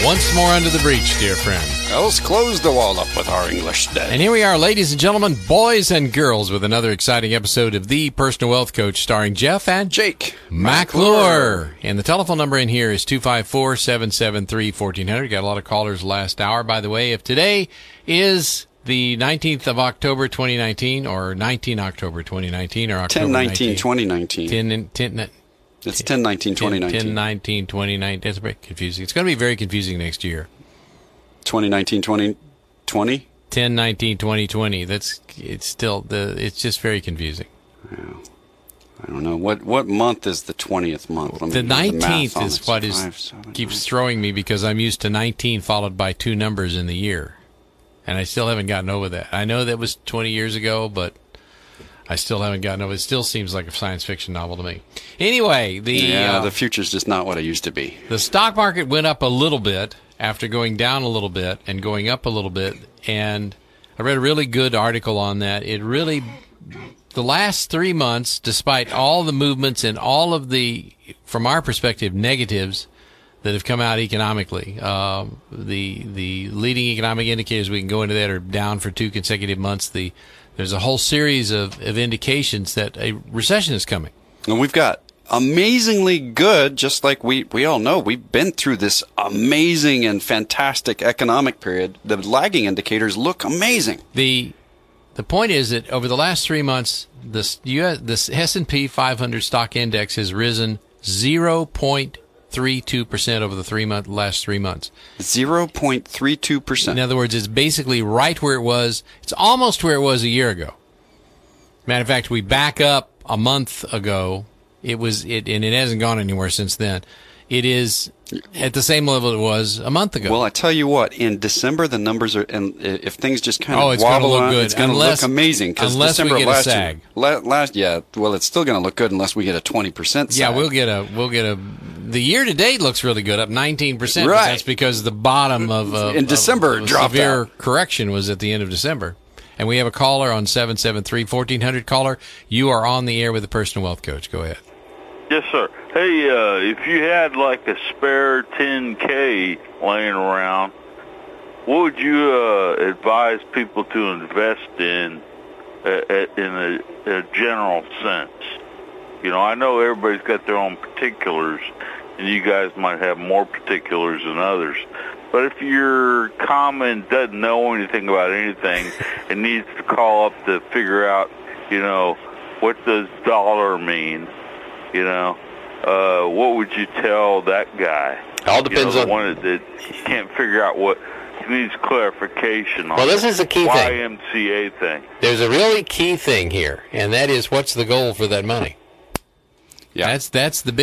once more under the breach, dear friend. Else close the wall up with our English day. And here we are, ladies and gentlemen, boys and girls, with another exciting episode of The Personal Wealth Coach, starring Jeff and Jake McClure. And the telephone number in here is 254-773-1400. Got a lot of callers last hour. By the way, if today is the 19th of October 2019, or 19 October 2019, or October 10/19/2019. It's 10/19/2019. 10/19/2019. That's very confusing. It's going to be very confusing next year. 2019/2020. 10/19/2020. It's just very confusing. Yeah. I don't know what month is the 20th month. The 19th is what keeps throwing me, because I'm used to 19 followed by two numbers in the year, and I still haven't gotten over that. I know that was 20 years ago, but I still haven't gotten over it. It still seems like a science fiction novel to me. Anyway, the future's just not what it used to be. The stock market went up a little bit after going down a little bit and going up a little bit, and I read a really good article on that. The last 3 months, despite all the movements and all of the, from our perspective, negatives that have come out economically, the leading economic indicators, we can go into that, are down for 2 consecutive months. There's a whole series of indications that a recession is coming. And we've got amazingly good, just like we all know, we've been through this amazing and fantastic economic period. The lagging indicators look amazing. The point is that over the last 3 months, this S&P 500 stock index has risen 0.32% over the last 3 months. 0.32%. In other words, it's basically right where it was. It's almost where it was a year ago. Matter of fact, we back up a month ago. And it hasn't gone anywhere since then. It is at the same level it was a month ago. Well, I tell you what, in December the numbers are, and if things just kind of it's wobble look around, good. it's going to look amazing. Unless December we get a sag. Well, it's still going to look good unless we get a 20% sag. Yeah, we'll get a. The year to date looks really good, up 19%. Right. But that's because the bottom of in December dropped severe out. Correction was at the end of December. And we have a caller on 773-1400. Caller, you are on the air with the Personal Wealth Coach. Go ahead. Yes, sir. Hey, if you had like a spare $10K laying around, what would you advise people to invest in a general sense? You know, I know everybody's got their own particulars, and you guys might have more particulars than others. But if your common doesn't know anything about anything and needs to call up to figure out, you know, what does dollar mean, you know, what would you tell that guy? All depends the on one that can't figure out what he needs clarification on. Well, this is the key thing. YMCA thing. There's a really key thing here, and that is, what's the goal for that money? Yeah, that's the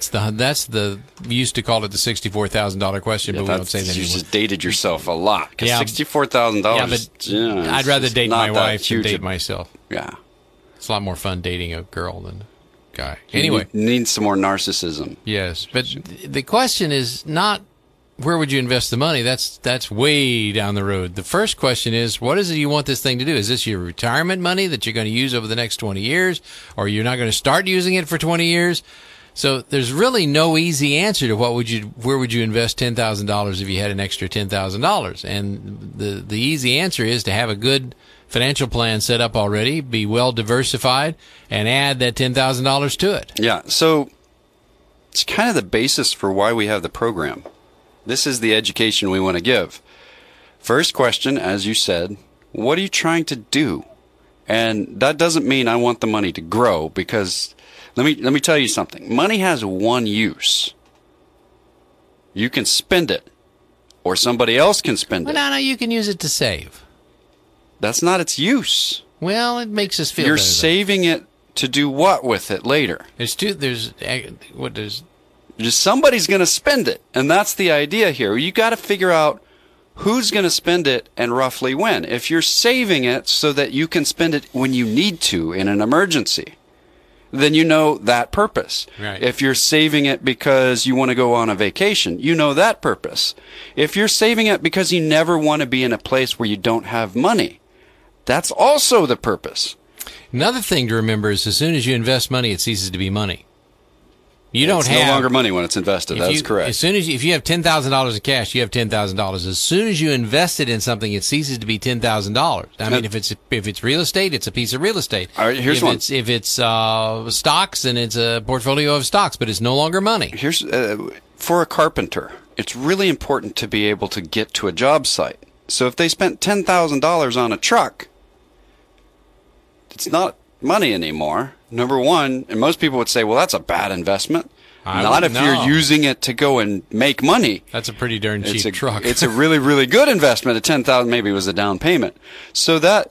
we used to call it the $64,000 question, but we don't say that anymore. You just dated yourself a lot, because Yeah. $64,000. Yeah, but I'd rather date my wife than date myself. Yeah, it's a lot more fun dating a girl than a guy. Anyway, you need some more narcissism. Yes, but the question is not where would you invest the money. That's way down the road. The first question is, what is it you want this thing to do? Is this your retirement money that you're going to use over the next 20 years, or you're not going to start using it for 20 years? So there's really no easy answer to where would you invest $10,000 if you had an extra $10,000? And the easy answer is to have a good financial plan set up already, be well diversified, and add that $10,000 to it. Yeah, so it's kind of the basis for why we have the program. This is the education we want to give. First question, as you said, what are you trying to do? And that doesn't mean I want the money to grow, because let me tell you something. Money has one use. You can spend it, or somebody else can spend it. No, you can use it to save. That's not its use. Well, it makes us feel You're better, saving it to do what with it later? Just somebody's going to spend it, and that's the idea here. You got to figure out who's going to spend it and roughly when. If you're saving it so that you can spend it when you need to in an emergency, then you know that purpose. Right. If you're saving it because you want to go on a vacation, you know that purpose. If you're saving it because you never want to be in a place where you don't have money, that's also the purpose. Another thing to remember is, as soon as you invest money, it ceases to be money. You don't it's have no longer money when it's invested. That's correct. As soon as if you have $10,000 in cash, you have $10,000. As soon as you invest it in something, it ceases to be $10,000. I mean, if it's real estate, it's a piece of real estate. All right, here's one. If it's stocks, then it's a portfolio of stocks, but it's no longer money. Here's for a carpenter, it's really important to be able to get to a job site. So if they spent $10,000 on a truck, it's not money anymore. Number one, and most people would say, well, that's a bad investment. Not if you're using it to go and make money. That's a pretty darn cheap truck. It's a really, really good investment. At $10,000, maybe it was a down payment. So that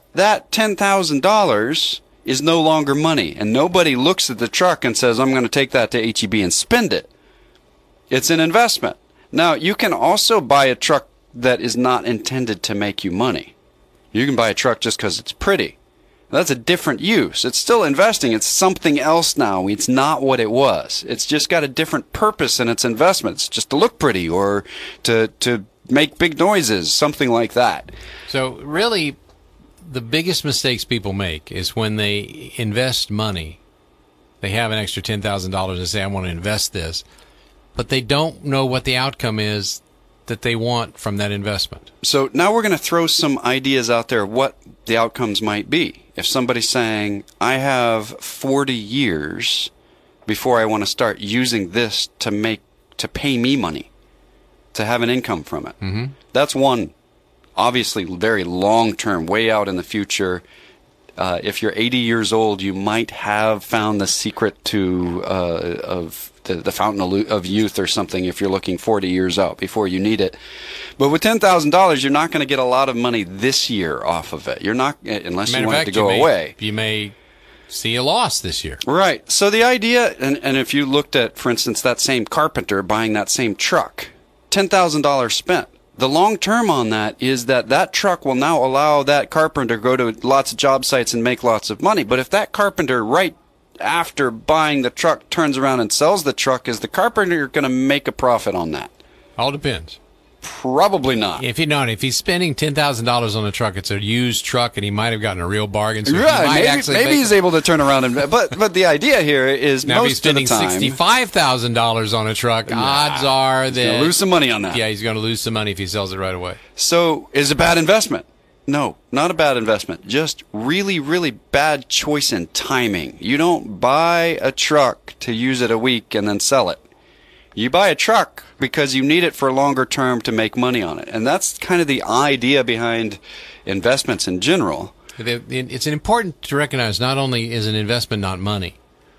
$10,000 is no longer money, and nobody looks at the truck and says, I'm going to take that to H-E-B and spend it. It's an investment. Now, you can also buy a truck that is not intended to make you money. You can buy a truck just because it's pretty. That's a different use. It's still investing. It's something else now. It's not what it was. It's just got a different purpose in its investments, just to look pretty or to make big noises, something like that. So really, the biggest mistakes people make is when they invest money. They have an extra $10,000 and say, I want to invest this, but they don't know what the outcome is that they want from that investment. So now we're going to throw some ideas out there of what the outcomes might be. If somebody's saying, I have 40 years before I want to start using this to pay me money, to have an income from it. Mm-hmm. That's one, obviously, very long-term, way out in the future. If you're 80 years old, you might have found the secret of the fountain of youth or something if you're looking 40 years out before you need it. But with $10,000, you're not going to get a lot of money this year off of it. You're not, unless you want it to go away. You may see a loss this year. Right. So the idea, and if you looked at, for instance, that same carpenter buying that same truck, $10,000 spent. The long term on that is that truck will now allow that carpenter to go to lots of job sites and make lots of money. But if that carpenter right after buying the truck turns around and sells the truck, is the carpenter going to make a profit on that? All depends. Probably not. If he's spending $10,000 on a truck, it's a used truck, and he might have gotten a real bargain. So right? Maybe he's able to turn around and. But the idea here is now most of the time, if he's spending $65,000 on a truck, odds are that he's going to lose some money on that. Yeah, he's going to lose some money if he sells it right away. So, is it a bad investment? No, not a bad investment. Just really, really bad choice in timing. You don't buy a truck to use it a week and then sell it. You buy a truck because you need it for longer term to make money on it. And that's kind of the idea behind investments in general. It's important to recognize not only is an investment not money,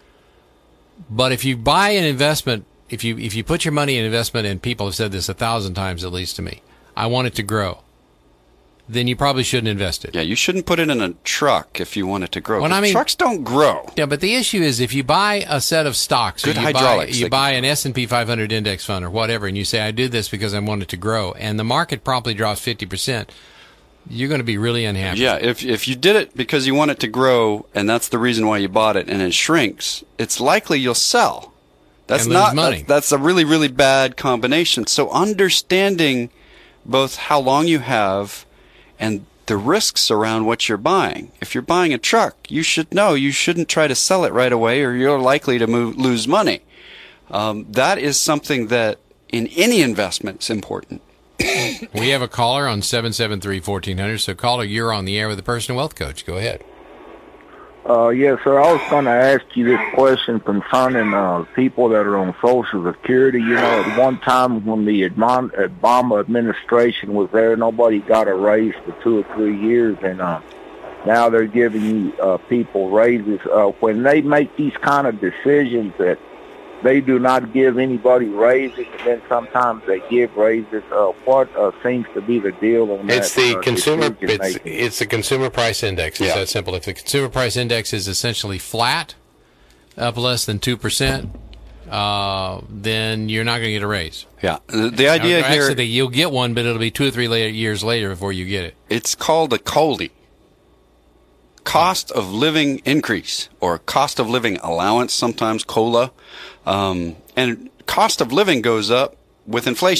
but if you buy an investment, if you put your money in investment, and people have said this 1,000 times at least to me, I want it to grow, then you probably shouldn't invest it. Yeah, you shouldn't put it in a truck if you want it to grow. Trucks don't grow. Yeah, but the issue is if you buy a set of stocks, good hydraulics, you buy an S&P 500 index fund or whatever, and you say, I do this because I want it to grow, and the market promptly drops 50%, you're going to be really unhappy. Yeah, if you did it because you want it to grow, and that's the reason why you bought it, and it shrinks, it's likely you'll sell. That's not money. That's a really, really bad combination. So understanding both how long you have and the risks around what you're buying. If you're buying a truck, you should know you shouldn't try to sell it right away or you're likely to lose money. That is something that in any investment is important. We have a caller on 773-1400. So caller, you're on the air with the Personal Wealth Coach. Go ahead. Yes, sir. I was going to ask you this question concerning people that are on Social Security. You know, at one time when the Obama administration was there, nobody got a raise for 2 or 3 years, and now they're giving people raises. When they make these kind of decisions that they do not give anybody raises, and then sometimes they give raises, what seems to be the deal on that? It's the consumer. It's the consumer price index. It's that simple. If the consumer price index is essentially flat, up less than 2%, then you're not going to get a raise. Yeah, the idea here. Actually, you'll get one, but it'll be 2 or 3 years later before you get it. It's called a COLI. Cost of living increase, or cost of living allowance, sometimes COLA. And cost of living goes up with inflation.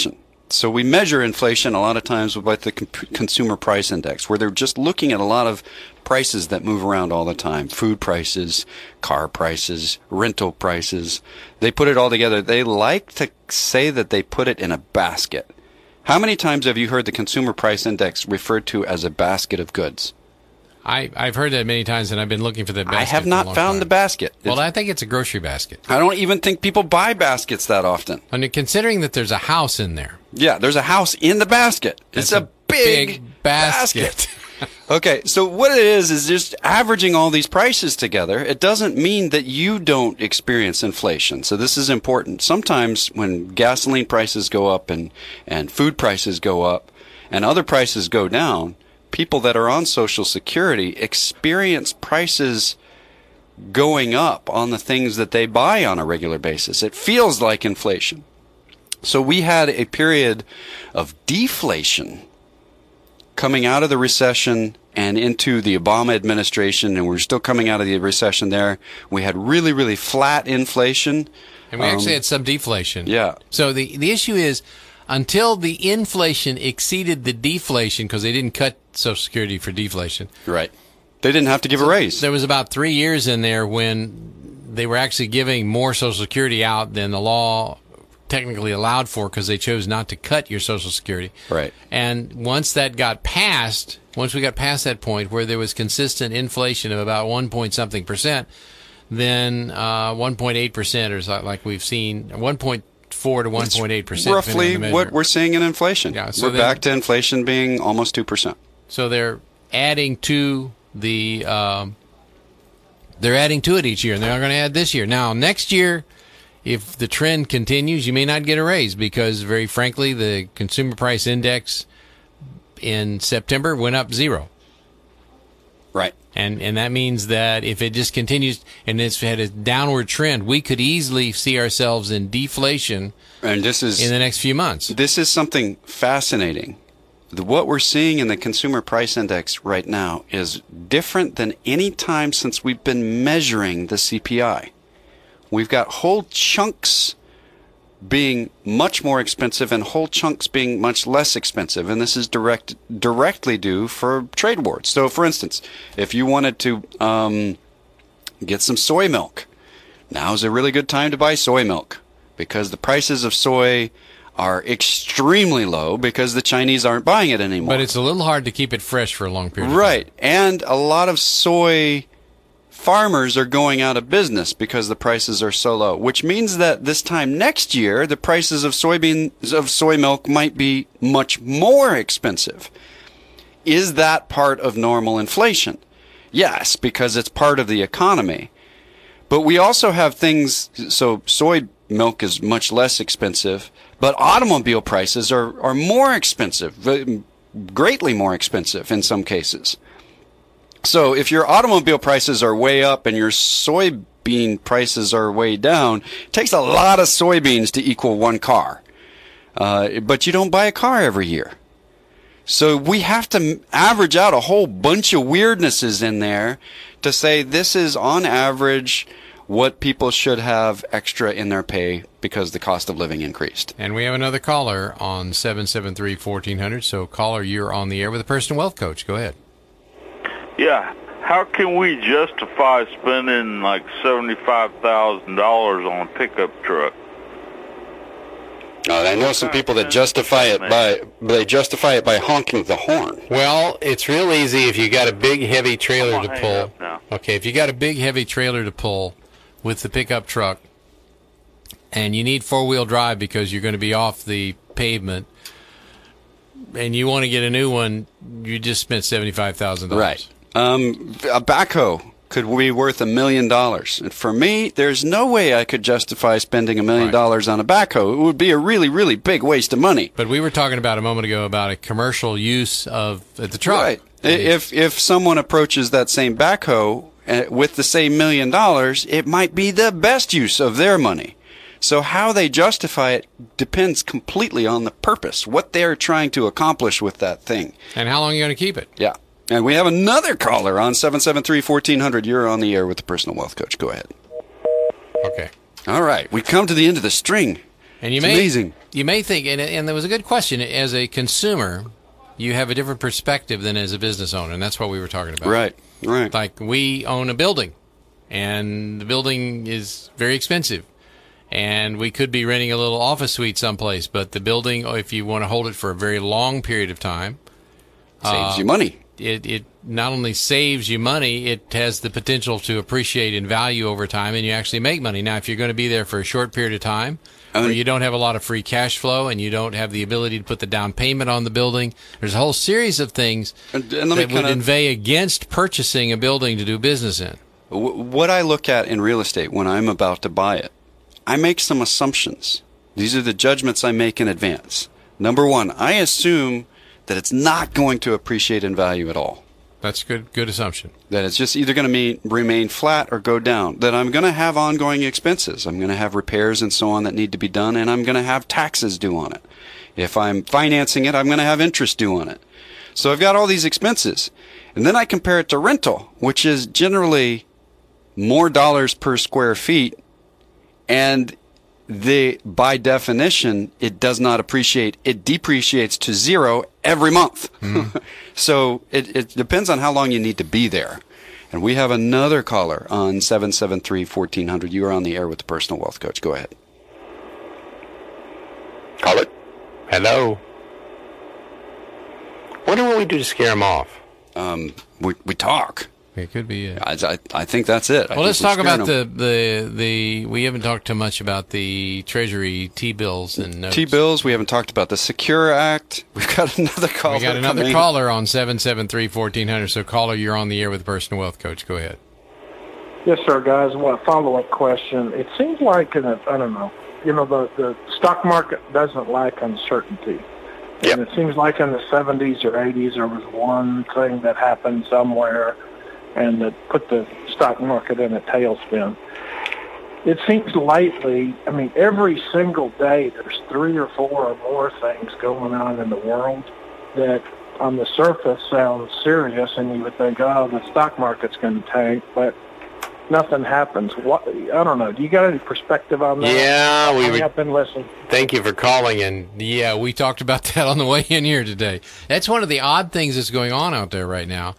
So we measure inflation a lot of times with the consumer price index, where they're just looking at a lot of prices that move around all the time. Food prices, car prices, rental prices. They put it all together. They like to say that they put it in a basket. How many times have you heard the consumer price index referred to as a basket of goods? I've heard that many times, and I've been looking for the basket. I have not found the basket. Well, I think it's a grocery basket. I don't even think people buy baskets that often. I mean, considering that there's a house in there. Yeah, there's a house in the basket. It's a big basket. Okay, so what it is just averaging all these prices together. It doesn't mean that you don't experience inflation. So this is important. Sometimes when gasoline prices go up and food prices go up and other prices go down, people that are on Social Security experience prices going up on the things that they buy on a regular basis. It feels like inflation. So we had a period of deflation coming out of the recession and into the Obama administration, and we're still coming out of the recession there. We had really, really flat inflation. And we actually had some deflation. Yeah. So the issue is, until the inflation exceeded the deflation, because they didn't cut Social Security for deflation. Right. They didn't have to give a raise. There was about 3 years in there when they were actually giving more Social Security out than the law technically allowed for, because they chose not to cut your Social Security. Right. And once we got past that point where there was consistent inflation of about 1-point-something%, then 1.8%, or like we've seen, 1.4 to 1.8%. Roughly what we're seeing in inflation. Yeah, so we're back to inflation being almost 2%. So they're adding to they're adding to it each year, and they're going to add this year. Now, next year, if the trend continues, you may not get a raise, because, very frankly, the consumer price index in September went up 0. Right. And that means that if it just continues and it's had a downward trend, we could easily see ourselves in deflation in the next few months. This is something fascinating. What we're seeing in the consumer price index right now is different than any time since we've been measuring the CPI. We've got whole chunks being much more expensive and whole chunks being much less expensive, and this is directly due for trade wars. So, for instance, if you wanted to get some soy milk, now's a really good time to buy soy milk, because the prices of soy are extremely low because the Chinese aren't buying it anymore. But it's a little hard to keep it fresh for a long period of time. Right, and a lot of soy farmers are going out of business because the prices are so low, which means that this time next year, the prices of soy milk might be much more expensive. Is that part of normal inflation? Yes, because it's part of the economy. But we also have things, so soy milk is much less expensive, but automobile prices are more expensive, greatly more expensive in some cases. So if your automobile prices are way up and your soybean prices are way down, it takes a lot of soybeans to equal one car. But you don't buy a car every year. So we have to average out a whole bunch of weirdnesses in there to say this is on average what people should have extra in their pay because the cost of living increased. And we have another caller on 773-1400. So caller, you're on the air with a personal wealth coach. Go ahead. Yeah, how can we justify spending like $75,000 on a pickup truck? I know some people that justify it by honking the horn. Well, it's real easy if you got a big heavy trailer to pull. Okay, if you got a big heavy trailer to pull with the pickup truck, and you need four-wheel drive because you're going to be off the pavement, and you want to get a new one, you just spent $75,000. Right. A backhoe could be worth $1 million. And for me, there's no way I could justify spending $1 million on a backhoe. It would be a really, really big waste of money. But we were talking about a moment ago about a commercial use of the truck. Right. If someone approaches that same backhoe with the same $1 million, it might be the best use of their money. So how they justify it depends completely on the purpose, what they're trying to accomplish with that thing. And how long are you going to keep it? Yeah. And we have another caller on 773-1400. You're on the air with the Personal Wealth Coach. Go ahead. Okay. All right. We come to the end of the string And it's amazing. You may think, and there was a good question, as a consumer, you have a different perspective than as a business owner, and that's what we were talking about. Right. Like, we own a building, and the building is very expensive. And we could be renting a little office suite someplace, but the building, if you want to hold it for a very long period of time, saves you money. It not only saves you money, it has the potential to appreciate in value over time, and you actually make money. Now, if you're going to be there for a short period of time, or you don't have a lot of free cash flow, and you don't have the ability to put the down payment on the building, there's a whole series of things that would inveigh against purchasing a building to do business in. What I look at in real estate when I'm about to buy it, I make some assumptions. These are the judgments I make in advance. Number one, I assume that it's not going to appreciate in value at all. That's good assumption. That it's just either going to remain flat or go down. That I'm going to have ongoing expenses. I'm going to have repairs and so on that need to be done, and I'm going to have taxes due on it. If I'm financing it, I'm going to have interest due on it. So I've got all these expenses. And then I compare it to rental, which is generally more dollars per square feet. And by definition, it does not appreciate. It depreciates to zero every month. So it depends on how long you need to be there. And we have another caller on 773-1400. You are on the air with the Personal Wealth Coach. Go ahead. Call it. Hello. Wonder what we do to scare them off. We talk. It could be it. I think that's it. Well, let's talk about the. We haven't talked too much about the Treasury T-bills and notes. T-bills. We haven't talked about the Secure Act. We've got another caller. We got another caller on 773-1400. So, caller, you're on the air with the Personal Wealth Coach. Go ahead. Yes, sir, guys. Well, a follow-up question. It seems like, I don't know, the stock market doesn't lack uncertainty. Yep. And it seems like in the 70s or 80s there was one thing that happened somewhere and that put the stock market in a tailspin. It seems lately, every single day there's 3 or 4 or more things going on in the world that on the surface sounds serious, and you would think, oh, the stock market's going to tank, but nothing happens. I don't know. Do you got any perspective on that? Yeah, I've been listening. Thank you for calling, and yeah, we talked about that on the way in here today. That's one of the odd things that's going on out there right now.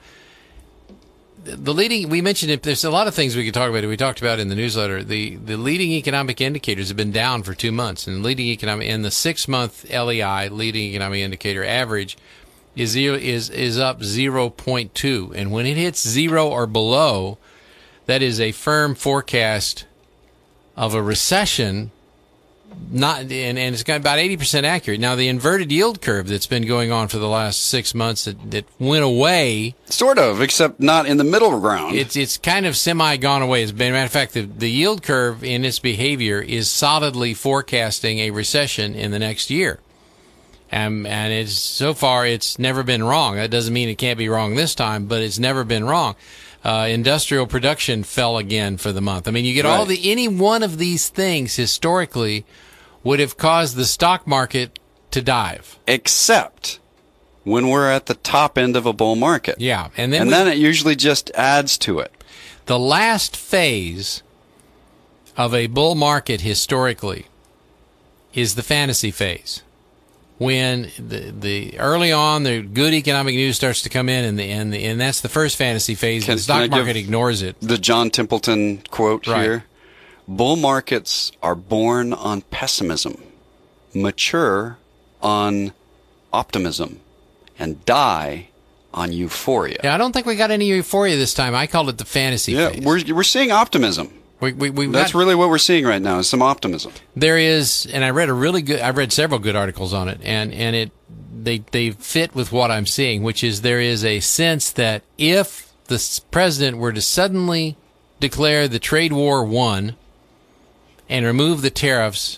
We mentioned it. There's a lot of things we could talk about. We talked about in the newsletter. The leading economic indicators have been down for 2 months, and the 6-month LEI, leading economic indicator average, is up 0.2, and when it hits 0 or below, that is a firm forecast of a recession. And it's got about 80% accurate. Now, the inverted yield curve that's been going on for the last 6 months that went away. Sort of, except not in the middle ground. It's kind of semi-gone away. As a matter of fact, the yield curve in its behavior is solidly forecasting a recession in the next year. And so far, it's never been wrong. That doesn't mean it can't be wrong this time, but it's never been wrong. Industrial production fell again for the month. You get any one of these things historically would have caused the stock market to dive. Except when we're at the top end of a bull market. Yeah. And then it usually just adds to it. The last phase of a bull market historically is the fantasy phase. When the early on the good economic news starts to come in, and that's the first fantasy phase. The stock market ignores it. The John Templeton quote here: "Bull markets are born on pessimism, mature on optimism, and die on euphoria." Yeah, I don't think we got any euphoria this time. I called it the fantasy phase. Yeah, we're seeing optimism. That's really what we're seeing right now is some optimism. There is, and I read several good articles on it, and they fit with what I'm seeing, which is there is a sense that if the president were to suddenly declare the trade war won and remove the tariffs,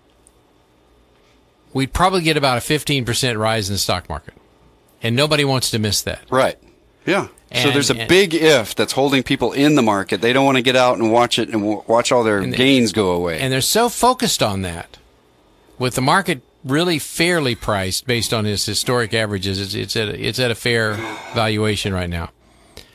we'd probably get about a 15% rise in the stock market, and nobody wants to miss that. Right. Yeah. So there's a big if that's holding people in the market. They don't want to get out and watch it and watch all their gains go away. And they're so focused on that. With the market really fairly priced based on its historic averages, it's at a fair valuation right now.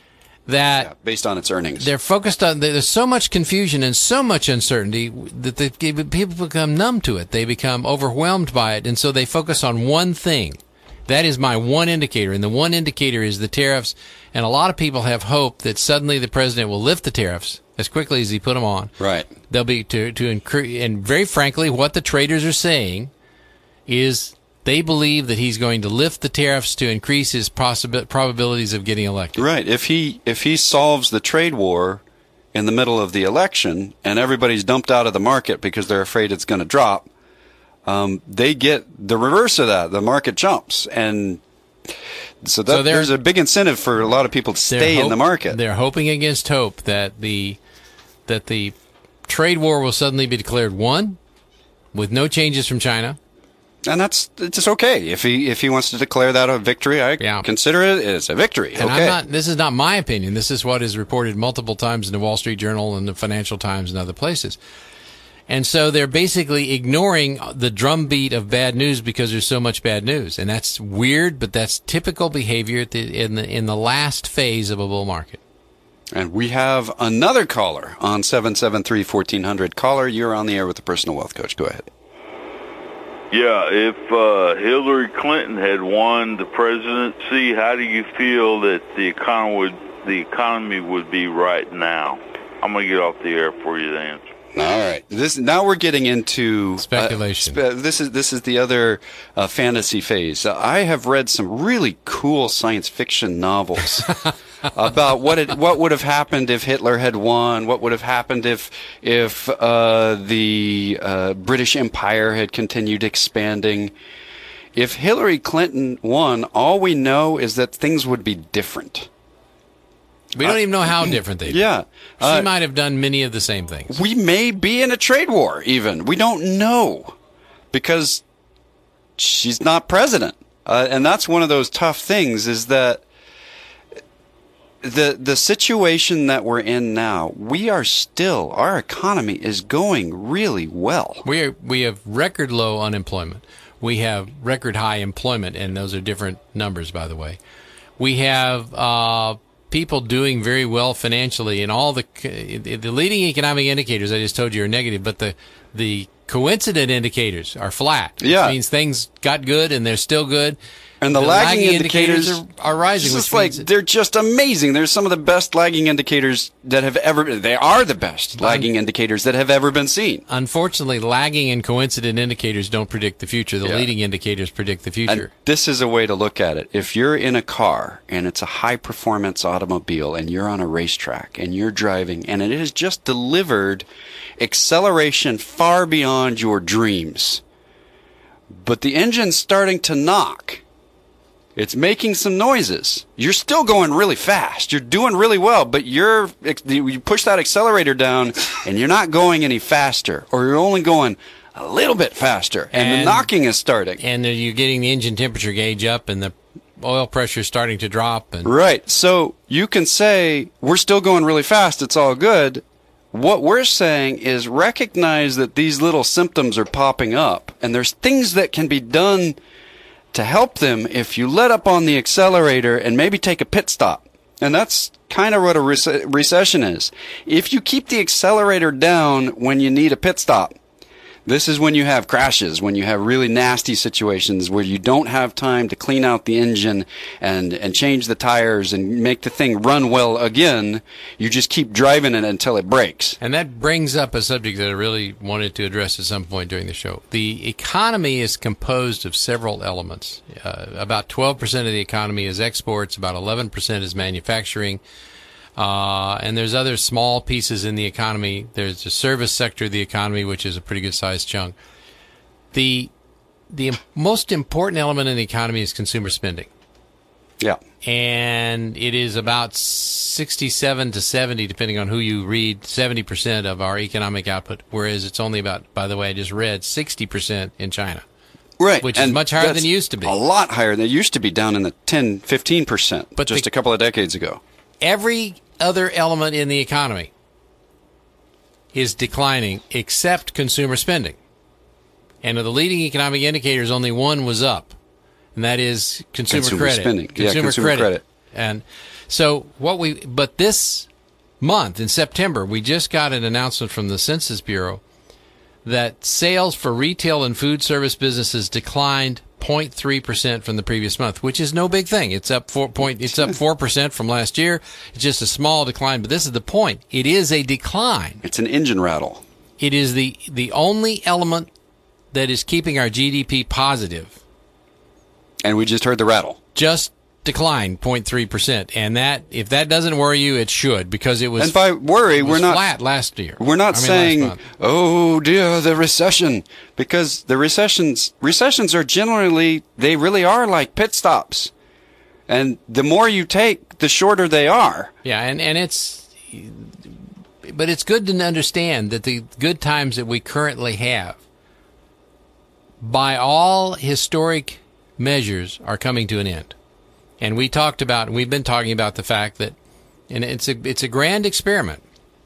that based on its earnings. They're focused on, there's so much confusion and so much uncertainty that people become numb to it. They become overwhelmed by it, and so they focus on one thing. That is my one indicator, and the one indicator is the tariffs, and a lot of people have hope that suddenly the president will lift the tariffs as quickly as he put them on. Right. They'll be to increase, and very frankly, what the traders are saying is they believe that he's going to lift the tariffs to increase his probabilities of getting elected. Right. If he solves the trade war in the middle of the election and everybody's dumped out of the market because they're afraid it's going to drop, they get the reverse of that. The market jumps, and so there's a big incentive for a lot of people to stay in the market. They're hoping against hope that the trade war will suddenly be declared won, with no changes from China. And it's okay if he wants to declare that a victory. I consider it as a victory. And this is not my opinion. This is what is reported multiple times in the Wall Street Journal and the Financial Times and other places. And so they're basically ignoring the drumbeat of bad news because there's so much bad news, and that's weird, but that's typical behavior in the last phase of a bull market. And we have another caller on 773-1400. Caller, you're on the air with the Personal Wealth Coach. Go ahead. Yeah, if Hillary Clinton had won the presidency, how do you feel that the economy would be right now? I'm going to get off the air for you to answer. All right. Now we're getting into speculation. This is the other fantasy phase. I have read some really cool science fiction novels about what would have happened if Hitler had won. What would have happened if the British Empire had continued expanding. If Hillary Clinton won, all we know is that things would be different. We don't even know how different they'd be. Yeah. She might have done many of the same things. We may be in a trade war, even. We don't know. Because she's not president. And that's one of those tough things, is that the situation that we're in now, our economy is going really well. We have record low unemployment. We have record high employment, and those are different numbers, by the way. We have people doing very well financially, and all the leading economic indicators I just told you are negative, but the coincident indicators are flat. Yeah. Which means things got good and they're still good. And the lagging indicators are rising. It's like they're just amazing. They're some of the best lagging indicators that have ever. They are the best lagging indicators that have ever been seen. Unfortunately, lagging and coincident indicators don't predict the future. The leading indicators predict the future. And this is a way to look at it. If you're in a car and it's a high performance automobile and you're on a racetrack and you're driving and it has just delivered acceleration far beyond your dreams, but the engine's starting to knock. It's making some noises. You're still going really fast. You're doing really well, but you push that accelerator down and you're not going any faster, or you're only going a little bit faster, and the knocking is starting. And you're getting the engine temperature gauge up and the oil pressure is starting to drop. Right. So you can say, we're still going really fast. It's all good. What we're saying is recognize that these little symptoms are popping up, and there's things that can be done to help them if you let up on the accelerator and maybe take a pit stop. And that's kind of what a recession is. If you keep the accelerator down when you need a pit stop, this is when you have crashes, when you have really nasty situations where you don't have time to clean out the engine and change the tires and make the thing run well again. You just keep driving it until it breaks. And that brings up a subject that I really wanted to address at some point during the show. The economy is composed of several elements. About 12% of the economy is exports, about 11% is manufacturing. And there's other small pieces in the economy. There's the service sector of the economy, which is a pretty good sized chunk. The most important element in the economy is consumer spending. Yeah. And it is about 67 to 70, depending on who you read, 70% of our economic output, whereas it's only about, by the way, I just read 60% in China. Right. Which is much higher than it used to be. A lot higher than it used to be, down in the 10, 15%, but just a couple of decades ago. Every other element in the economy is declining except consumer spending. And of the leading economic indicators, only one was up, and that is consumer credit. Spending. Consumer credit. And So but this month in September, we just got an announcement from the Census Bureau that sales for retail and food service businesses declined 0.3% from the previous month, which is no big thing. It's up 4% from last year. It's just a small decline, but this is the point. It is a decline. It's an engine rattle. It is the only element that is keeping our GDP positive. And we just heard the rattle. Just declined 0.3%, and that, if that doesn't worry you, it should, because it was. And by worry, we're not flat last year. We're not saying, "Oh dear, the recession," because the recessions are generally, they really are like pit stops, and the more you take, the shorter they are. Yeah, and but it's good to understand that the good times that we currently have, by all historic measures, are coming to an end. And we've been talking about the fact that, and it's a grand experiment.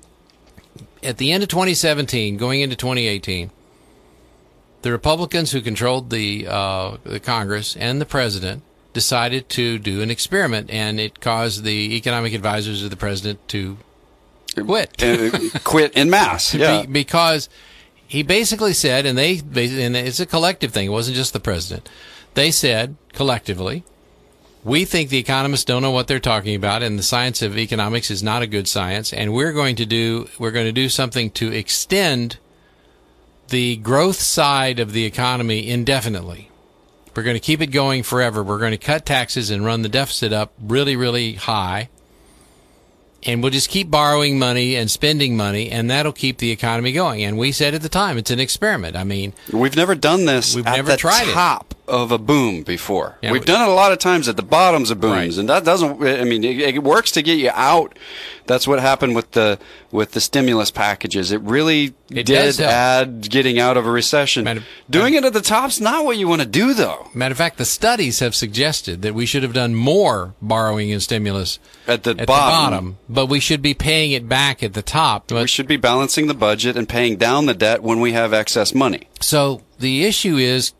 At the end of 2017, going into 2018, the Republicans who controlled the Congress and the president decided to do an experiment, and it caused the economic advisors of the president to quit. Quit en masse, yeah. Because he basically said, and it's a collective thing, it wasn't just the president. They said, collectively, we think the economists don't know what they're talking about, and the science of economics is not a good science, and we're going to do something to extend the growth side of the economy indefinitely. We're going to keep it going forever. We're going to cut taxes and run the deficit up really, really high, and we'll just keep borrowing money and spending money, and that'll keep the economy going. And we said at the time, it's an experiment. I mean, we've never done this at the top of a boom before. Yeah, we've done it a lot of times at the bottoms of booms, right. And that doesn't. I mean, it works to get you out. That's what happened with the stimulus packages. It really did add getting out of a recession. Doing it at the top's not what you want to do, though. Matter of fact, the studies have suggested that we should have done more borrowing and stimulus at the bottom, but we should be paying it back at the top. We should be balancing the budget and paying down the debt when we have excess money. So the issue is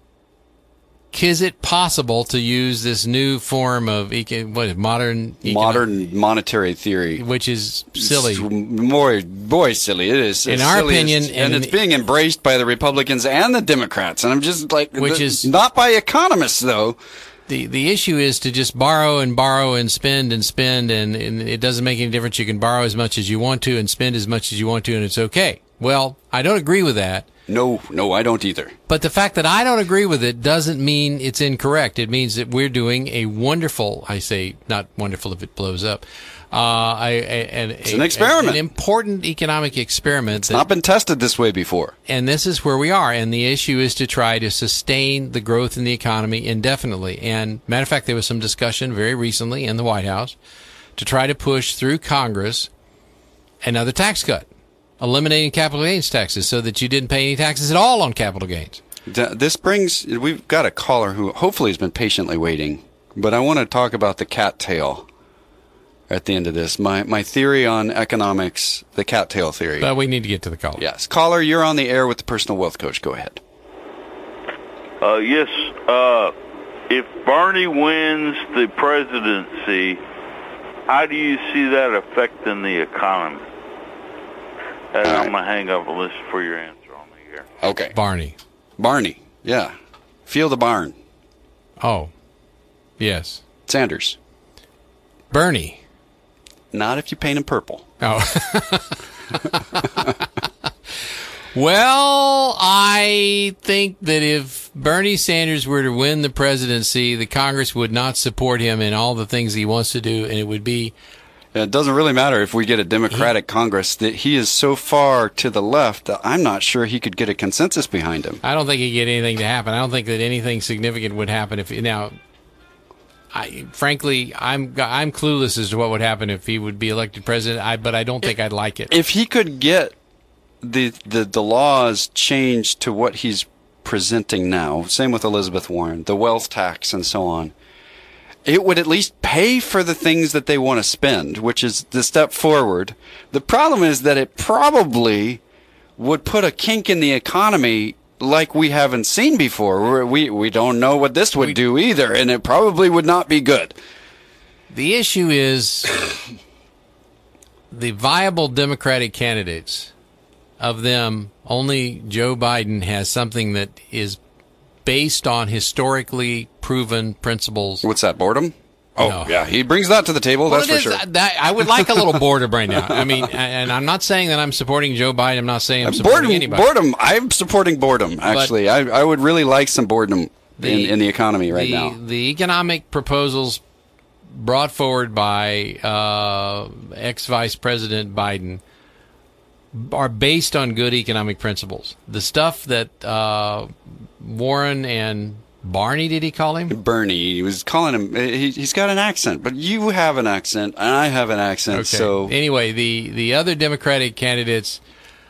it possible to use this new form of modern monetary theory, which is silly? Boy, silly it is. In our opinion, and it's being embraced by the Republicans and the Democrats, and I'm just like, which is not by economists though. The issue is to just borrow and spend, and it doesn't make any difference. You can borrow as much as you want to and spend as much as you want to, and it's okay. Well, I don't agree with that. No, I don't either. But the fact that I don't agree with it doesn't mean it's incorrect. It means that we're doing a wonderful, I say not wonderful if it blows up, it's an experiment. An important economic experiment. It's not been tested this way before. And this is where we are. And the issue is to try to sustain the growth in the economy indefinitely. And matter of fact, there was some discussion very recently in the White House to try to push through Congress another tax cut, eliminating capital gains taxes so that you didn't pay any taxes at all on capital gains. We've got a caller who hopefully has been patiently waiting, but I want to talk about the cattail at the end of this. My theory on economics, the cattail theory. But we need to get to the caller. Yes. Caller, you're on the air with the Personal Wealth Coach. Go ahead. Yes. If Bernie wins the presidency, how do you see that affecting the economy? And I'm going to hang up and listen for your answer on the air. Okay. Barney. Yeah. Feel the barn. Oh. Yes. Sanders. Bernie. Not if you paint him purple. Oh. Well, I think that if Bernie Sanders were to win the presidency, the Congress would not support him in all the things he wants to do, and it would be... It doesn't really matter if we get a Democratic Congress. That he is so far to the left that I'm not sure he could get a consensus behind him. I don't think he'd get anything to happen. I don't think that anything significant would happen if... Now, frankly, I'm clueless as to what would happen if he would be elected president, but I don't think I'd like it. If he could get the laws changed to what he's presenting now, same with Elizabeth Warren, the wealth tax and so on, it would at least pay for the things that they want to spend, which is the step forward. The problem is that it probably would put a kink in the economy like we haven't seen before. We don't know what this would do either, and it probably would not be good. The issue is the viable Democratic candidates. Of them, only Joe Biden has something that is based on historically proven principles. What's that, boredom? Oh, No. yeah. He brings that to the table, that's for sure. I would like a little boredom right now. I mean, and I'm not saying that I'm supporting Joe Biden. I'm not saying I'm supporting anybody. Boredom. I'm supporting boredom, actually. I would really like some boredom in the economy right now. The economic proposals brought forward by ex-Vice President Biden are based on good economic principles. The stuff that Warren and Barney, did he call him? Bernie. He was calling him. He's got an accent, but you have an accent, and I have an accent. Okay. So anyway, the other Democratic candidates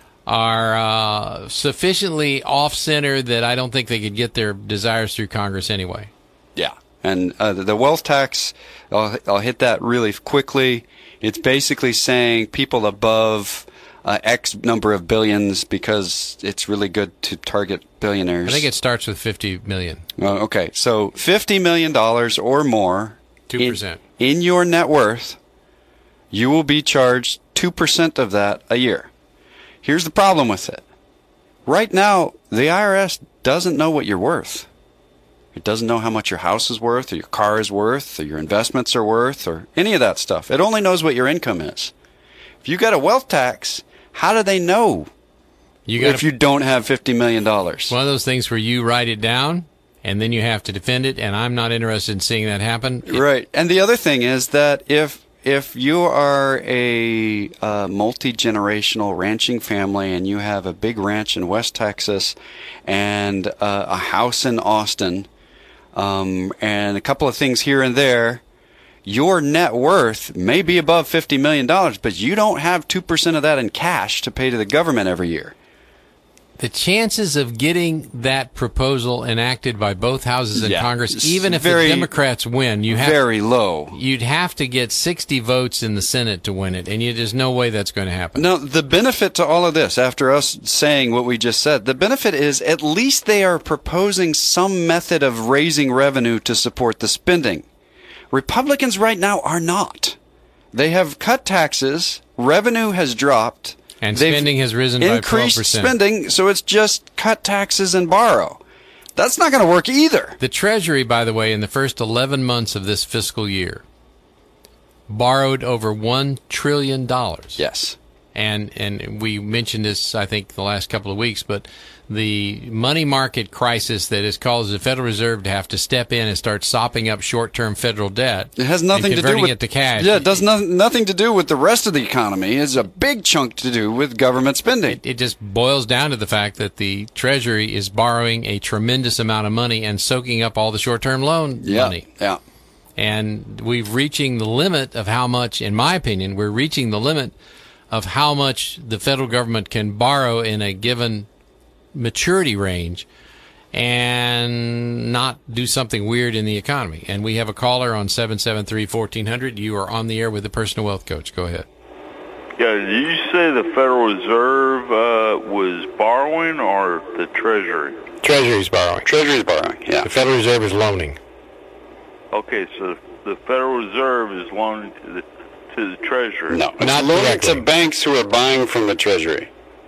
are sufficiently off-center that I don't think they could get their desires through Congress anyway. yeah, and the wealth tax. I'll hit that really quickly. It's basically saying people above X number of billions, because it's really good to target billionaires. I think it starts with 50 million. Okay, so $50 million or more 2%. in your net worth, you will be charged 2% of that a year. Here's the problem with it. Right now, the IRS doesn't know what you're worth. It doesn't know how much your house is worth, or your car is worth, or your investments are worth, or any of that stuff. It only knows what your income is. If you got a wealth tax, how do they know if you don't have $50 million? One of those things where you write it down and then you have to defend it, and I'm not interested in seeing that happen. Right. And the other thing is that if you are a multi-generational ranching family and you have a big ranch in West Texas and a house in Austin and a couple of things here and there, your net worth may be above $50 million, but you don't have 2% of that in cash to pay to the government every year. The chances of getting that proposal enacted by both houses in Congress, even if the Democrats win, very low. You'd have to get 60 votes in the Senate to win it, and there's no way that's going to happen. No, the benefit to all of this, after us saying what we just said, the benefit is at least they are proposing some method of raising revenue to support the spending. Republicans right now are not. They have cut taxes, revenue has dropped, and spending has risen by 12%. Increased spending, so it's just cut taxes and borrow. That's not going to work either. The Treasury, by the way, in the first 11 months of this fiscal year, borrowed over $1 trillion. Yes. And we mentioned this, I think, the last couple of weeks, but the money market crisis that has caused the Federal Reserve to have to step in and start sopping up short-term federal debt. It has nothing to do with it to cash. Yeah, it does nothing to do with the rest of the economy. It's a big chunk to do with government spending. It just boils down to the fact that the Treasury is borrowing a tremendous amount of money and soaking up all the short-term loan money. Yeah. And we're reaching the limit of how much, in my opinion, we're reaching the limit of how much the federal government can borrow in a given maturity range and not do something weird in the economy. And we have a caller on 773-1400. You are on the air with the Personal Wealth Coach. Go ahead. Yeah, did you say the Federal Reserve was borrowing or the Treasury? Treasury's borrowing. Treasury's borrowing, yeah. The Federal Reserve is loaning. Okay, so the Federal Reserve is loaning to the Treasury. No, it's not loaning directly. to banks who are buying from the Treasury.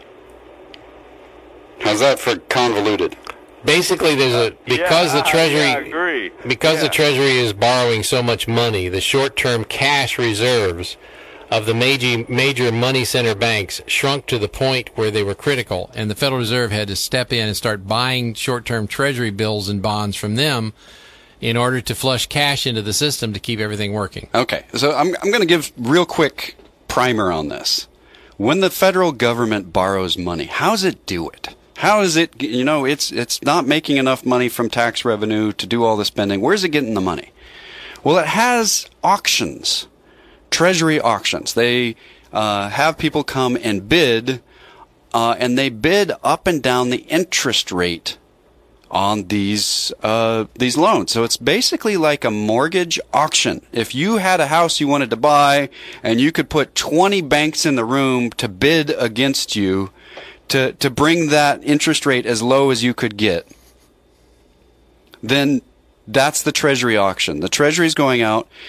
How's that for convoluted? Basically, because the Treasury, I agree. because the Treasury is borrowing so much money, the short-term cash reserves of the major money center banks shrunk to the point where they were critical, And the Federal Reserve had to step in and start buying short-term Treasury bills and bonds from them in order to flush cash into the system to keep everything working. Okay, so I'm going to give real quick primer on this. When the federal government borrows money, how does it do it? How is it, it's not making enough money from tax revenue to do all the spending. Where's it getting the money? Well, it has auctions, Treasury auctions. They have people come and bid, and they bid up and down the interest rate on these loans. So it's basically like a mortgage auction. If you had a house you wanted to buy and you could put 20 banks in the room to bid against you to bring that interest rate as low as you could get, then that's the Treasury auction. The Treasury's going out.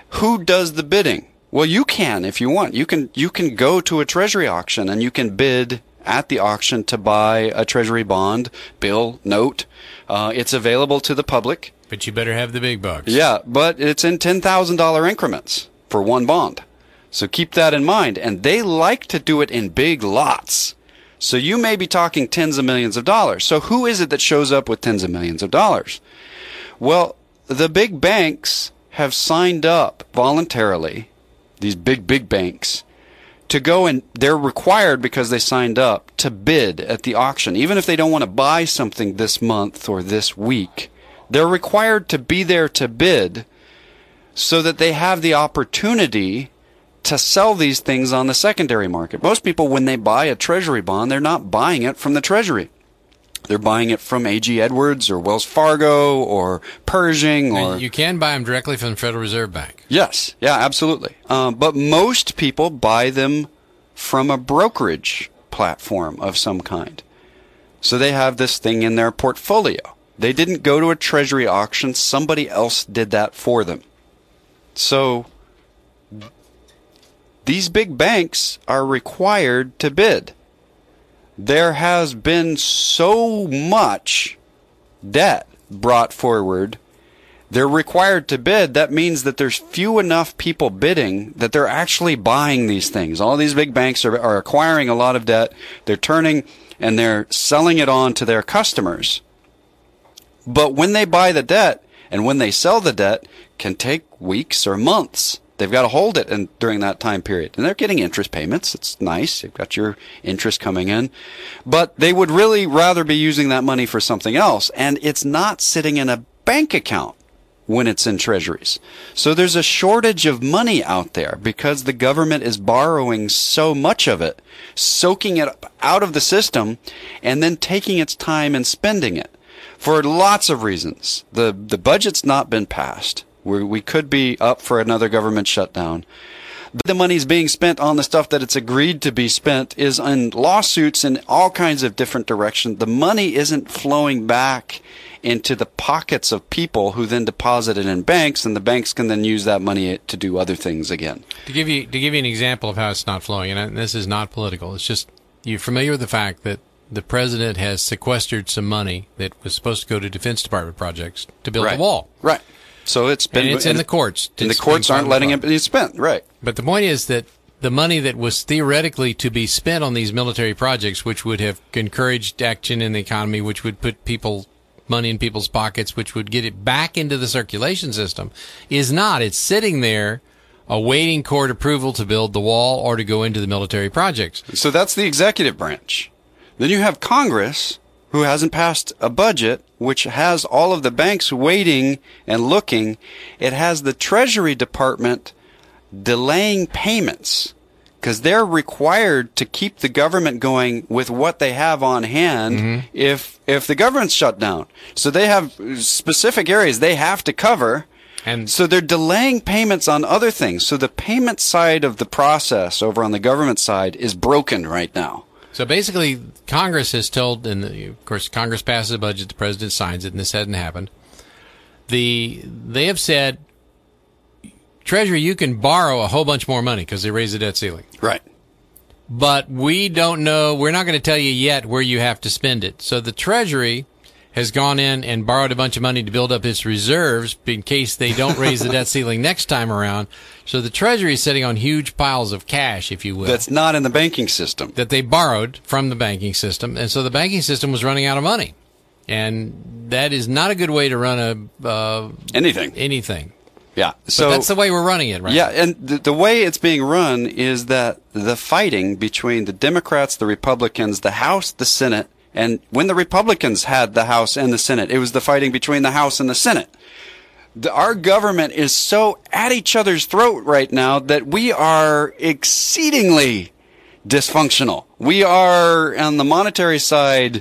Who does the bidding? Well, you can if you want. You can go to a Treasury auction and you can bid at the auction to buy a Treasury bond, bill, note. It's available to the public. But you better have the big bucks. Yeah, but it's in $10,000 increments for one bond. So keep that in mind. And they like to do it in big lots. So you may be talking tens of millions of dollars. So who is it that shows up with tens of millions of dollars? Well, the big banks have signed up voluntarily, these big banks, to go, and they're required because they signed up to bid at the auction. Even if they don't want to buy something this month or this week, they're required to be there to bid so that they have the opportunity to sell these things on the secondary market. Most people, when they buy a Treasury bond, they're not buying it from the Treasury. They're buying it from A.G. Edwards or Wells Fargo or Pershing. Or you can buy them directly from the Federal Reserve Bank. Yes. Yeah, absolutely. But most people buy them from a brokerage platform of some kind. So they have this thing in their portfolio. They didn't go to a Treasury auction. Somebody else did that for them. So these big banks are required to bid. There has been so much debt brought forward. They're required to bid. That means that there's few enough people bidding that they're actually buying these things. All these big banks are acquiring a lot of debt. They're turning and they're selling it on to their customers. But when they buy the debt and when they sell the debt, can take weeks or months. They've got to hold it during that time period. And they're getting interest payments. It's nice. You've got your interest coming in. But they would really rather be using that money for something else. And it's not sitting in a bank account when it's in treasuries. So there's a shortage of money out there because the government is borrowing so much of it, soaking it out of the system, and then taking its time and spending it for lots of reasons. The budget's not been passed. We could be up for another government shutdown. The money's being spent on the stuff that it's agreed to be spent is in lawsuits in all kinds of different directions. The money isn't flowing back into the pockets of people who then deposit it in banks, and the banks can then use that money to do other things again. To give you an example of how it's not flowing, and this is not political, it's just you're familiar with the fact that the president has sequestered some money that was supposed to go to Defense Department projects to build the wall. Right. So it's been, and it's in the courts. And the courts aren't letting it be spent, right? But the point is that the money that was theoretically to be spent on these military projects, which would have encouraged action in the economy, which would put money in people's pockets, which would get it back into the circulation system, is not. It's sitting there awaiting court approval to build the wall or to go into the military projects. So that's the executive branch. Then you have Congress, who hasn't passed a budget, which has all of the banks waiting and looking. It has the Treasury Department delaying payments because they're required to keep the government going with what they have on hand if the government's shut down. So they have specific areas they have to cover. And so they're delaying payments on other things. So the payment side of the process over on the government side is broken right now. So basically, Congress has told, and of course, Congress passes a budget, the president signs it, and this hasn't happened. They have said, Treasury, you can borrow a whole bunch more money because they raised the debt ceiling. Right. But we don't know, we're not going to tell you yet where you have to spend it. So the Treasury has gone in and borrowed a bunch of money to build up its reserves in case they don't raise the debt ceiling next time around. So the Treasury is sitting on huge piles of cash, if you will. That's not in the banking system. That they borrowed from the banking system. And so the banking system was running out of money. And that is not a good way to run anything. Yeah. So that's the way we're running it right now. Yeah, and the way it's being run is that the fighting between the Democrats, the Republicans, the House, the Senate, and when the Republicans had the House and the Senate, it was the fighting between the House and the Senate. Our government is so at each other's throat right now that we are exceedingly dysfunctional. We are, on the monetary side,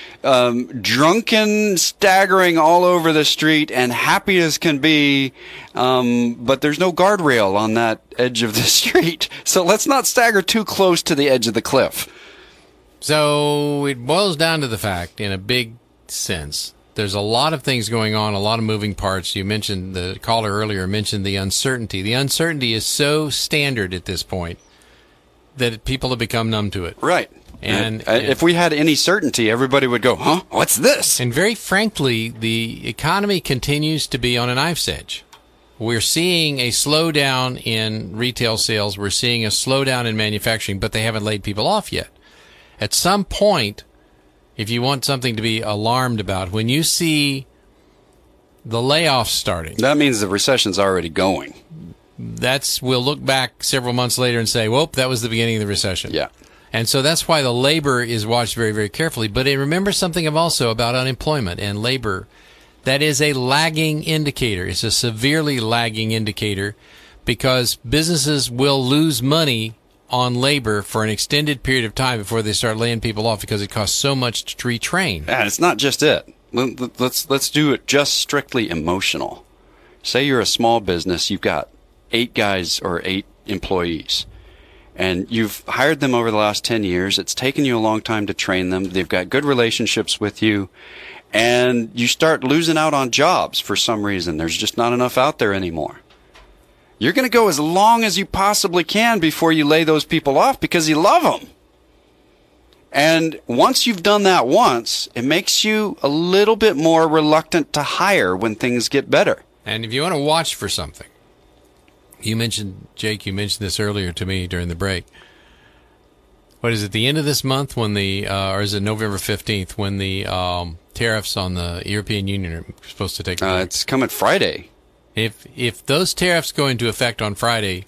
drunken, staggering all over the street, and happy as can be, but there's no guardrail on that edge of the street. So let's not stagger too close to the edge of the cliff. So it boils down to the fact, in a big sense, There's a lot of things going on, a lot of moving parts. You mentioned, the caller earlier mentioned the uncertainty. The uncertainty is so standard at this point that people have become numb to it. Right. And if we had any certainty, everybody would go, huh? What's this? And very frankly, the economy continues to be on a knife's edge. We're seeing a slowdown in retail sales. We're seeing a slowdown in manufacturing, but they haven't laid people off yet. At some point, if you want something to be alarmed about, when you see the layoffs starting, that means the recession's already going. We'll look back several months later and say, whoop, that was the beginning of the recession. Yeah. And so that's why the labor is watched very, very carefully. But remember something also about unemployment and labor. That is a lagging indicator. It's a severely lagging indicator because businesses will lose money on labor for an extended period of time before they start laying people off because it costs so much to retrain. And it's not just it. Let's do it just strictly emotional. Say you're a small business, you've got 8 guys or 8 employees, and you've hired them over the last 10 years. It's taken you a long time to train them. They've got good relationships with you, and you start losing out on jobs for some reason. There's just not enough out there anymore. You're going to go as long as you possibly can before you lay those people off because you love them. And once you've done that once, it makes you a little bit more reluctant to hire when things get better. And if you want to watch for something, Jake, you mentioned this earlier to me during the break. What is it, the end of this month or is it November 15th when the tariffs on the European Union are supposed to take effect? It's coming Friday. If those tariffs go into effect on Friday,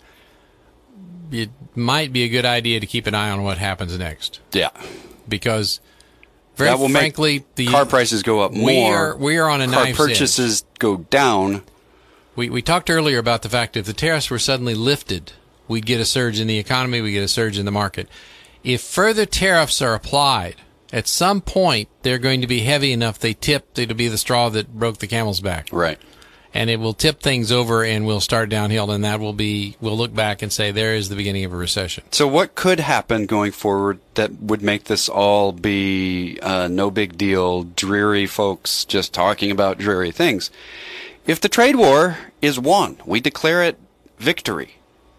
it might be a good idea to keep an eye on what happens next. Yeah. Because, very frankly, the car prices go up more. We are on a knife's edge. Car purchases go down. We talked earlier about the fact that if the tariffs were suddenly lifted, we'd get a surge in the economy, we'd get a surge in the market. If further tariffs are applied, at some point they're going to be heavy enough it'll be the straw that broke the camel's back. Right. And it will tip things over and we'll start downhill, and we'll look back and say there is the beginning of a recession. So what could happen going forward that would make this all be no big deal, dreary folks just talking about dreary things? If the trade war is won, we declare it victory.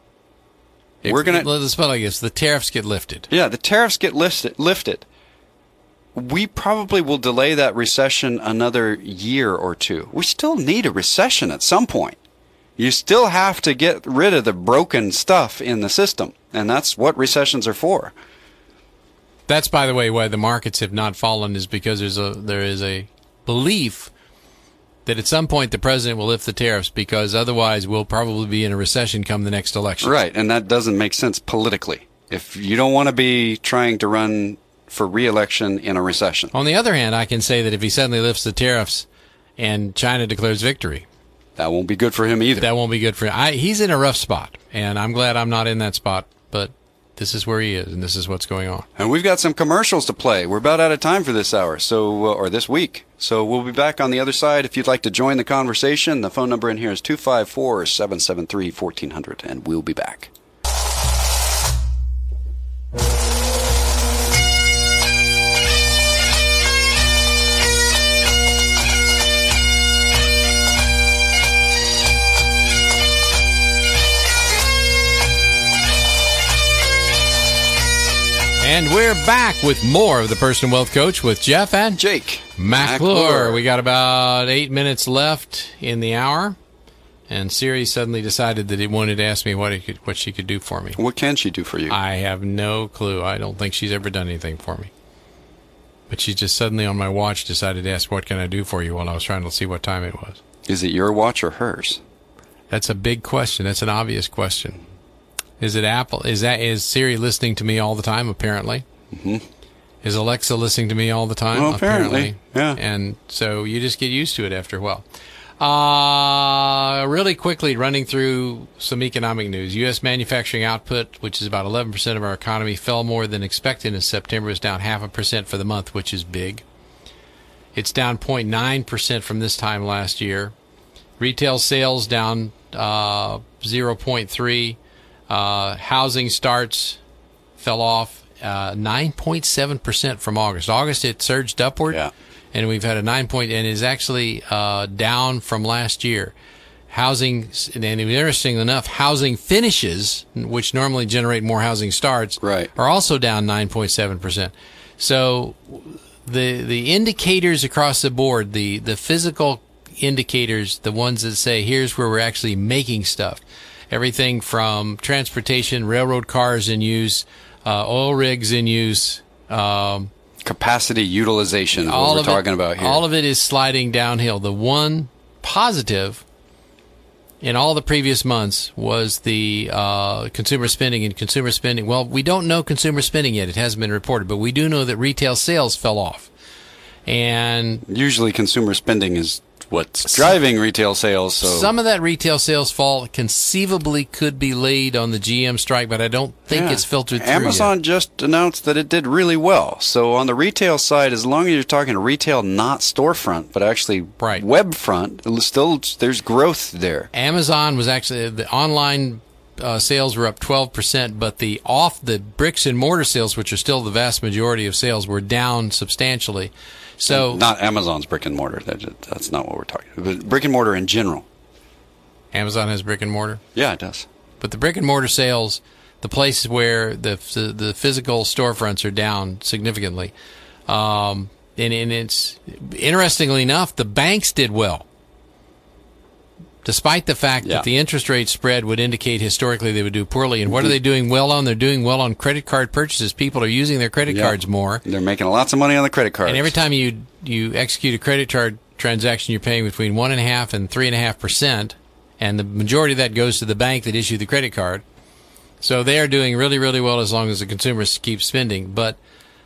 Let's put it like this: the tariffs get lifted. Yeah, the tariffs get lifted. We probably will delay that recession another year or two. We still need a recession at some point. You still have to get rid of the broken stuff in the system, and that's what recessions are for. That's, by the way, why the markets have not fallen, is because there is a belief that at some point the president will lift the tariffs, because otherwise we'll probably be in a recession come the next election. Right, and that doesn't make sense politically. If you don't want to be trying to run for re-election in a recession. On the other hand, I can say that if he suddenly lifts the tariffs and China declares victory, that won't be good for him either. That won't be good for him. He's in a rough spot, and I'm glad I'm not in that spot, but this is where he is, and this is what's going on. And we've got some commercials to play. We're about out of time for this hour, or this week. So we'll be back on the other side. If you'd like to join the conversation, the phone number in here is 254-773-1400, and we'll be back. And we're back with more of the Personal Wealth Coach with Jeff and Jake McClure. We got about 8 minutes left in the hour, and Siri suddenly decided that it wanted to ask me what she could do for me. What can she do for you? I have no clue. I don't think she's ever done anything for me. But she just suddenly on my watch decided to ask, what can I do for you, while I was trying to see what time it was. Is it your watch or hers? That's a big question. That's an obvious question. Is it Apple? Is Siri listening to me all the time? Apparently. Mm-hmm. Is Alexa listening to me all the time? Well, apparently. Yeah. And so you just get used to it after a while. Really quickly, running through some economic news. U.S. manufacturing output, which is about 11% of our economy, fell more than expected in September. It's down 0.5% for the month, which is big. It's down 0.9% from this time last year. Retail sales down 0.3%. Housing starts fell off 9.7% from August. August, it surged upward, and and we've had a 9 point, and is actually down from last year. Housing, and interestingly enough, housing finishes, which normally generate more housing starts, right, are also down 9.7%. So the indicators across the board, the physical indicators, the ones that say here's where we're actually making stuff, everything from transportation, railroad cars in use, oil rigs in use, capacity utilization, what we're talking about here. All of it is sliding downhill. The one positive in all the previous months was the consumer spending. And consumer spending, well, we don't know consumer spending yet. It hasn't been reported, but we do know that retail sales fell off. And usually consumer spending is what's driving retail sales. So some of that retail sales fall conceivably could be laid on the GM strike, but I don't think it's filtered through Amazon yet. just announced that it did really well. So on the retail side, as long as you're talking retail, not storefront, but actually web front, still there's growth there. Amazon was actually, the online sales were up 12%, but the bricks and mortar sales, which are still the vast majority of sales, were down substantially. So not Amazon's brick and mortar. That's not what we're talking about. But brick and mortar in general. Amazon has brick and mortar? Yeah, it does. But the brick and mortar sales, the places where the physical storefronts are down significantly. And it's, interestingly enough, the banks did well. Despite the fact that the interest rate spread would indicate historically they would do poorly. And what are they doing well on? They're doing well on credit card purchases. People are using their credit cards more. They're making lots of money on the credit cards. And every time you execute a credit card transaction, you're paying between 1.5% and 3.5%. And the majority of that goes to the bank that issued the credit card. So they are doing really, really well as long as the consumers keep spending. But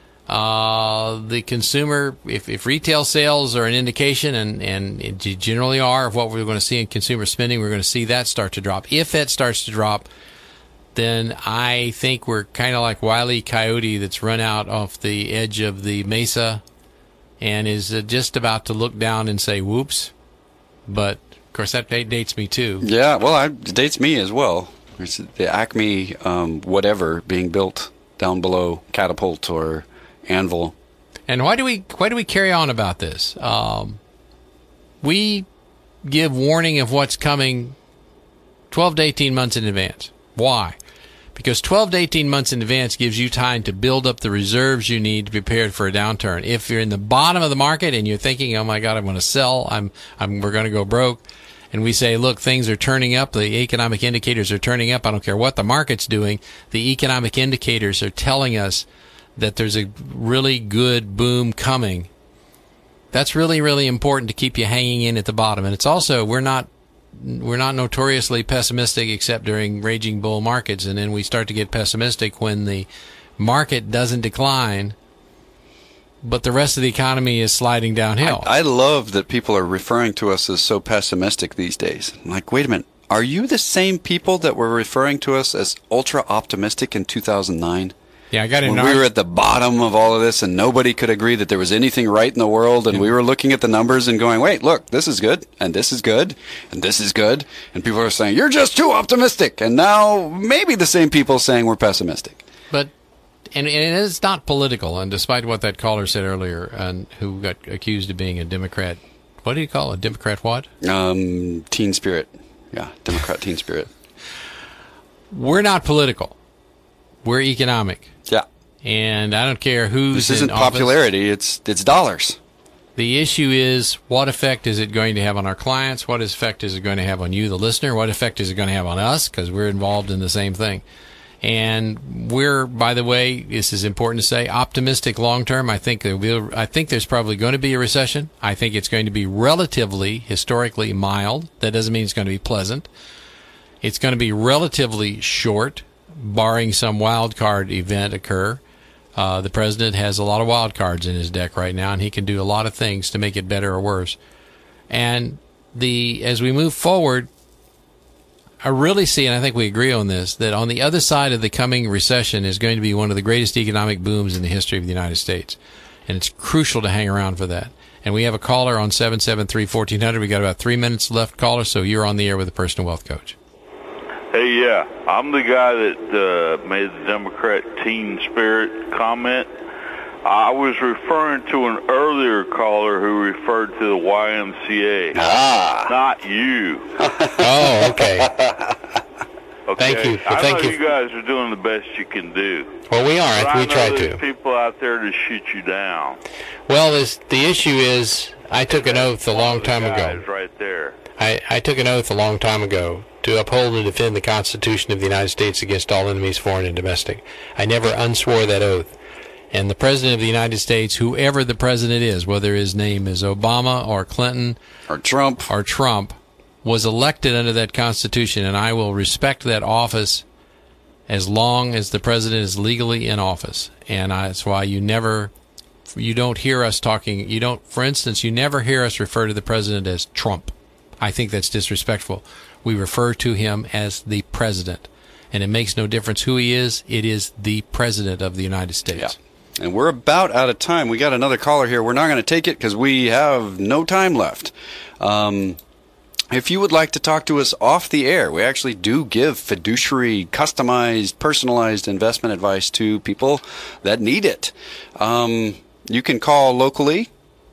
the consumer, if retail sales are an indication, and it generally are, of what we're going to see in consumer spending, we're going to see that start to drop. If that starts to drop, then I think we're kind of like Wile E. Coyote that's run out off the edge of the mesa and is just about to look down and say, whoops. But, of course, that dates me, too. Yeah, well, it dates me as well. It's the Acme whatever being built down below Catapult or Anvil. And why do we carry on about this? We give warning of what's coming 12 to 18 months in advance. Why? Because 12 to 18 months in advance gives you time to build up the reserves you need to be prepared for a downturn. If you're in the bottom of the market and you're thinking, "Oh my God, I'm going to sell. We're going to go broke," and we say, "Look, things are turning up. The economic indicators are turning up. I don't care what the market's doing. The economic indicators are telling us that there's a really good boom coming." That's really, really important to keep you hanging in at the bottom. And it's also, we're not notoriously pessimistic except during raging bull markets, and then we start to get pessimistic when the market doesn't decline, but the rest of the economy is sliding downhill. I love that people are referring to us as so pessimistic these days. I'm like, wait a minute. Are you the same people that were referring to us as ultra optimistic in 2009? Yeah, I got it. When we were at the bottom of all of this and nobody could agree that there was anything right in the world, and we were looking at the numbers and going, wait, look, this is good, and this is good, and this is good. And people are saying, you're just too optimistic. And now maybe the same people saying we're pessimistic. But, and it's not political. And despite what that caller said earlier, and who got accused of being a Democrat, what do you call it? A Democrat what? Teen spirit. Yeah, Democrat teen spirit. We're not political. We're economic. Yeah. And I don't care who's This isn't in office. popularity, it's dollars. The issue is, what effect is it going to have on our clients? What effect is it going to have on you, the listener? What effect is it going to have on us? Because we're involved in the same thing. And we're, by the way, this is important to say, optimistic long term. I think there's probably going to be a recession. I think it's going to be relatively, historically mild. That doesn't mean it's going to be pleasant. It's going to be relatively short, barring some wild card event occur. The president has a lot of wild cards in his deck right now, and he can do a lot of things to make it better or worse. And as we move forward, I really see, and I think we agree on this, that on the other side of the coming recession is going to be one of the greatest economic booms in the history of the United States. And it's crucial to hang around for that. And we have a caller on 773-1400. We got about 3 minutes left, caller, so you're on the air with the Personal Wealth Coach. Hey, yeah, I'm the guy that made the Democrat teen spirit comment. I was referring to an earlier caller who referred to the YMCA. Not you. Oh, okay. Okay. Thank you. I Thank know you. you guys are doing the best you can do. Well, we are. But We I know try there's to. people out there to shoot you down. Well, the issue is, I took an oath a long time ago. Guys right there. I took an oath a long time ago to uphold and defend the Constitution of the United States against all enemies, foreign and domestic. I never unswore that oath. And the President of the United States, whoever the President is, whether his name is Obama or Clinton Or Trump. was elected under that Constitution, and I will respect that office as long as the President is legally in office. And that's why you don't hear us talking, for instance, you never hear us refer to the President as Trump. I think that's disrespectful. We refer to him as the President. And it makes no difference who he is. It is the President of the United States. Yeah. And we're about out of time. We got another caller here. We're not going to take it because we have no time left. If you would like to talk to us off the air, we actually do give fiduciary, customized, personalized investment advice to people that need it. You can call locally.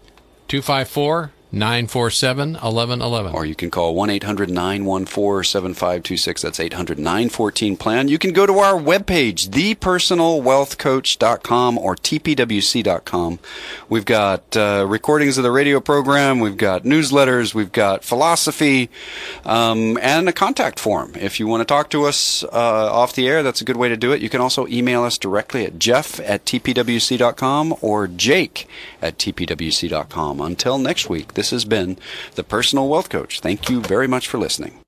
254-947-1111. Or you can call 1-800-914-7526. That's 800-914-PLAN. You can go to our webpage, thepersonalwealthcoach.com or tpwc.com. We've got recordings of the radio program. We've got newsletters. We've got philosophy and a contact form. If you want to talk to us off the air, that's a good way to do it. You can also email us directly at jeff@tpwc.com or jake@tpwc.com. Until next week, this has been The Personal Wealth Coach. Thank you very much for listening.